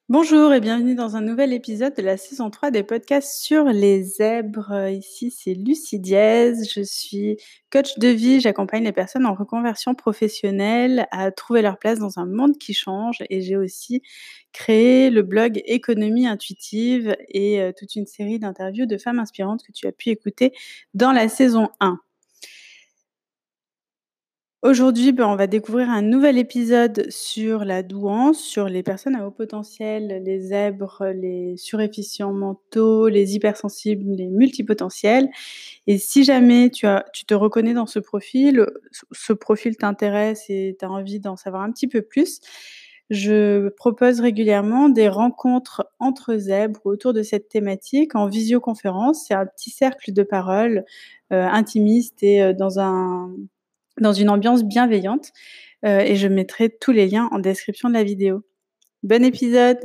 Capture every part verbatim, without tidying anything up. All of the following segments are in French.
Bonjour et bienvenue dans un nouvel épisode de la saison trois des podcasts sur les zèbres. Euh, Ici, c'est Lucie Diez. Je suis coach de vie. J'accompagne les personnes en reconversion professionnelle à trouver leur place dans un monde qui change. Et j'ai aussi créé le blog Économie intuitive et euh, toute une série d'interviews de femmes inspirantes que tu as pu écouter dans la saison un. Aujourd'hui, ben, on va découvrir un nouvel épisode sur la douance, sur les personnes à haut potentiel, les zèbres, les surefficients mentaux, les hypersensibles, les multipotentiels. Et si jamais tu as, tu te reconnais dans ce profil, ce ce profil t'intéresse et tu as envie d'en savoir un petit peu plus, je propose régulièrement des rencontres entre zèbres autour de cette thématique en visioconférence. C'est un petit cercle de parole euh, intimiste et euh, dans un dans une ambiance bienveillante, heu et je mettrai tous les liens en description de la vidéo. Bon épisode!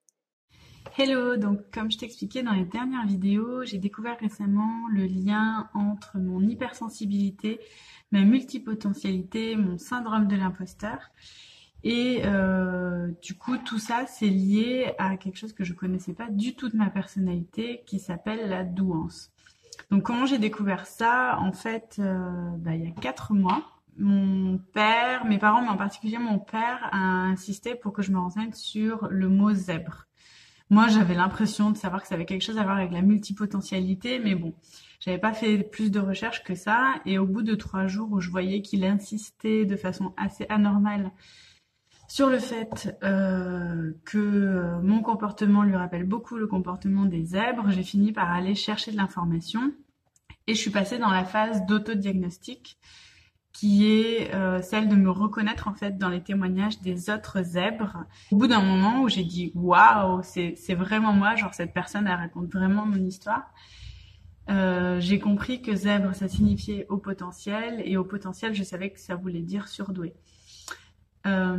Hello, donc comme je t'expliquais dans les dernières vidéos, j'ai découvert récemment le lien entre mon hypersensibilité, ma multipotentialité, mon syndrome de l'imposteur et euh, du coup tout ça c'est lié à quelque chose que je connaissais pas du tout de ma personnalité qui s'appelle la douance. Donc comment j'ai découvert ça? En fait, euh, bah, il y a quatre mois, mon père, mes parents, mais en particulier mon père, a insisté pour que je me renseigne sur le mot zèbre. Moi, j'avais l'impression de savoir que ça avait quelque chose à voir avec la multipotentialité, mais bon, j'avais pas fait plus de recherches que ça. Et au bout de trois jours où je voyais qu'il insistait de façon assez anormale sur le fait euh, que euh, mon comportement lui rappelle beaucoup le comportement des zèbres, j'ai fini par aller chercher de l'information et je suis passée dans la phase d'autodiagnostic qui est euh, celle de me reconnaître en fait dans les témoignages des autres zèbres. Au bout d'un moment où j'ai dit waouh, c'est c'est vraiment moi, genre cette personne elle raconte vraiment mon histoire. Euh, j'ai compris que zèbre ça signifiait haut potentiel et au potentiel je savais que ça voulait dire surdoué. Euh,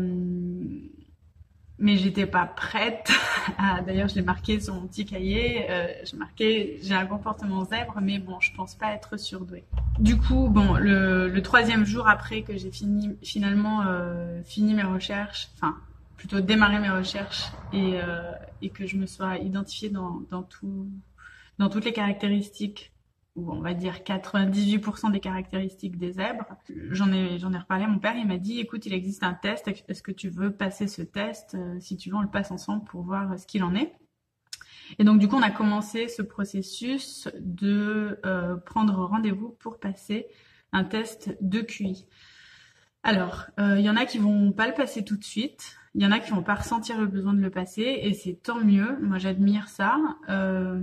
mais j'étais pas prête à, d'ailleurs je l'ai marqué sur mon petit cahier, euh, j'ai marqué j'ai un comportement zèbre mais bon je pense pas être surdouée. Du coup bon le, le troisième jour après que j'ai fini finalement euh, fini mes recherches, enfin plutôt démarré mes recherches et, euh, et que je me sois identifiée dans, dans tout dans toutes les caractéristiques, ou on va dire quatre-vingt-dix-huit pour cent des caractéristiques des zèbres. J'en ai, j'en ai reparlé à mon père, il m'a dit, écoute, il existe un test, est-ce que tu veux passer ce test? Si tu veux, on le passe ensemble pour voir ce qu'il en est. Et donc, du coup, on a commencé ce processus de euh, prendre rendez-vous pour passer un test de Q I. Alors, il euh, y en a qui vont pas le passer tout de suite, il y en a qui vont pas ressentir le besoin de le passer, et c'est tant mieux, moi j'admire ça. Euh,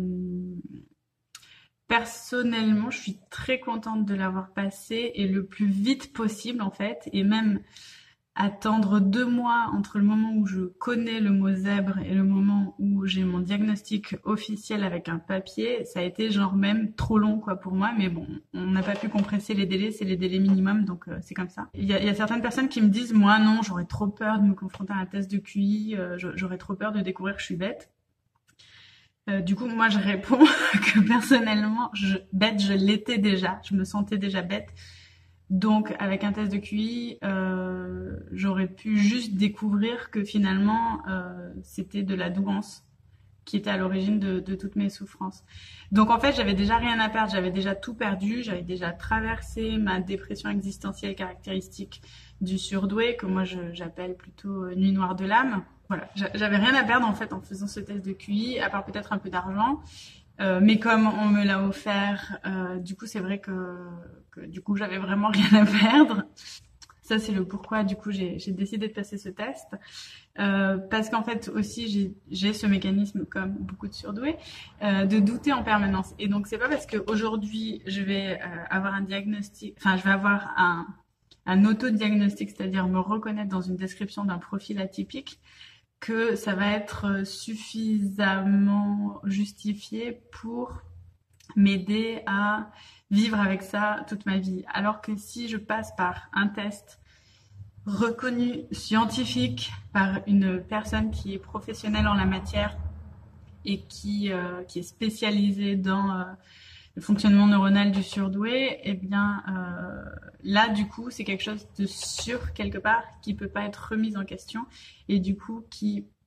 Personnellement, je suis très contente de l'avoir passé et le plus vite possible en fait, et même attendre deux mois entre le moment où je connais le mot zèbre et le moment où j'ai mon diagnostic officiel avec un papier, ça a été genre même trop long quoi pour moi, mais bon, on n'a pas pu compresser les délais, c'est les délais minimums, donc euh, c'est comme ça. Il y, a, il y a certaines personnes qui me disent, moi non, j'aurais trop peur de me confronter à un test de Q I, euh, j'aurais trop peur de découvrir que je suis bête. Euh, du coup, moi, je réponds que personnellement, je, bête, je l'étais déjà. Je me sentais déjà bête. Donc, avec un test de Q I, euh, j'aurais pu juste découvrir que finalement, euh, c'était de la douance qui était à l'origine de, de toutes mes souffrances. Donc, en fait, j'avais déjà rien à perdre. J'avais déjà tout perdu. J'avais déjà traversé ma dépression existentielle caractéristique du surdoué, que moi, je, j'appelle plutôt euh, nuit noire de l'âme. Voilà, j'avais rien à perdre en fait en faisant ce test de Q I, à part peut-être un peu d'argent. Euh, mais comme on me l'a offert, euh, du coup c'est vrai que, que du coup j'avais vraiment rien à perdre. Ça c'est le pourquoi du coup j'ai décidé de passer ce test. Euh, parce qu'en fait aussi j'ai ce mécanisme comme beaucoup de surdoués euh, de douter en permanence. Et donc c'est pas parce qu'aujourd'hui je vais euh, avoir un diagnostic, enfin je vais avoir un, un auto-diagnostic, c'est-à-dire me reconnaître dans une description d'un profil atypique, que ça va être suffisamment justifié pour m'aider à vivre avec ça toute ma vie. Alors que si je passe par un test reconnu scientifique par une personne qui est professionnelle en la matière et qui, euh, qui est spécialisée dans euh, le fonctionnement neuronal du surdoué, eh bien euh, là du coup c'est quelque chose de sûr quelque part qui peut pas être remis en question et du coup qui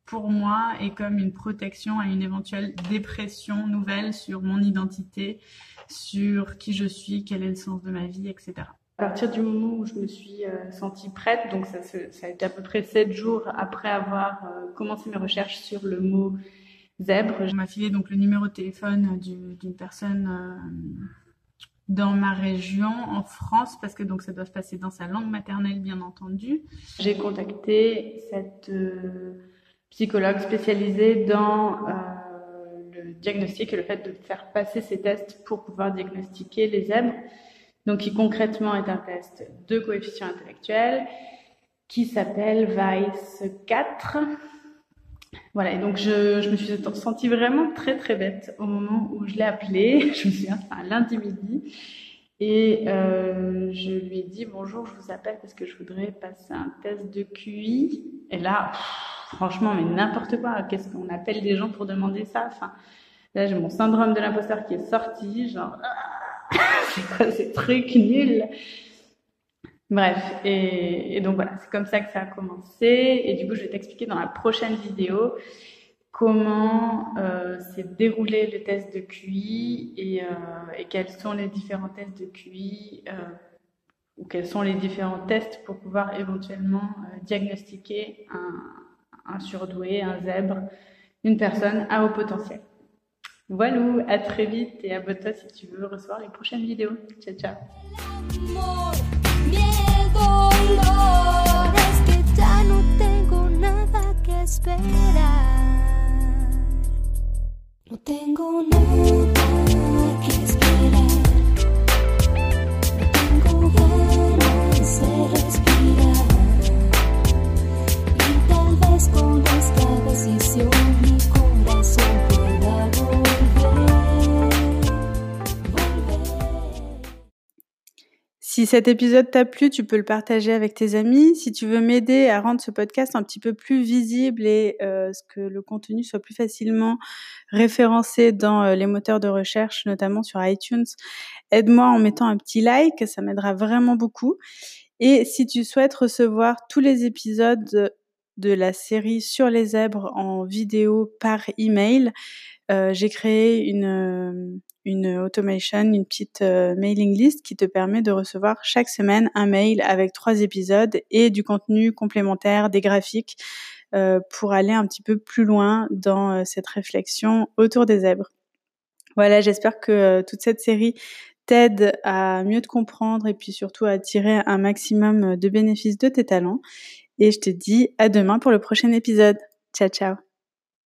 pour moi et comme une protection à une éventuelle dépression nouvelle sur mon identité, sur qui je suis, quel est le sens de ma vie, et cetera. À partir du moment où je me suis euh, sentie prête, donc ça, ça a été à peu près sept jours après avoir euh, commencé mes recherches sur le mot zèbre, on m'a filé donc le numéro de téléphone du, d'une personne euh, dans ma région, en France, parce que donc ça doit se passer dans sa langue maternelle, bien entendu. J'ai contacté cette euh, psychologue spécialisée dans euh, le diagnostic et le fait de faire passer ces tests pour pouvoir diagnostiquer les zèbres. Donc, qui concrètement est un test de coefficient intellectuel qui s'appelle Weiss quatre. Voilà, et donc je, je me suis sentie vraiment très très bête au moment où je l'ai appelé. Je me souviens, c'était un lundi midi. Et euh, je lui ai dit, bonjour, je vous appelle parce que je voudrais passer un test de Q I. Et là, pff, franchement, mais n'importe quoi. Qu'est-ce qu'on appelle des gens pour demander ça? Enfin, là, j'ai mon syndrome de l'imposteur qui est sorti, genre... c'est quoi ces trucs nuls? Bref, et, et donc voilà, c'est comme ça que ça a commencé. Et du coup, je vais t'expliquer dans la prochaine vidéo comment euh, s'est déroulé le test de Q I et, euh, et quels sont les différents tests de Q I euh, ou quels sont les différents tests pour pouvoir éventuellement euh, diagnostiquer un, un surdoué, un zèbre, une personne à haut potentiel. Voilà, à très vite et abonne-toi si tu veux recevoir les prochaines vidéos. Ciao, ciao. No tengo nada que esperar. No tengo ganas de respirar. Y tal vez con esta decisión mi corazón pueda volver, volver. Si cet épisode t'a plu, tu peux le partager avec tes amis. Si tu veux m'aider à rendre ce podcast un petit peu plus visible et euh, que le contenu soit plus facilement référencé dans euh, les moteurs de recherche, notamment sur iTunes, aide-moi en mettant un petit like, ça m'aidera vraiment beaucoup. Et si tu souhaites recevoir tous les épisodes de la série sur les zèbres en vidéo par email, euh, j'ai créé une, une automation, une petite euh, mailing list qui te permet de recevoir chaque semaine un mail avec trois épisodes et du contenu complémentaire, des graphiques, euh, pour aller un petit peu plus loin dans euh, cette réflexion autour des zèbres. Voilà, j'espère que euh, toute cette série t'aide à mieux te comprendre et puis surtout à tirer un maximum de bénéfices de tes talents. Et je te dis à demain pour le prochain épisode. Ciao, ciao.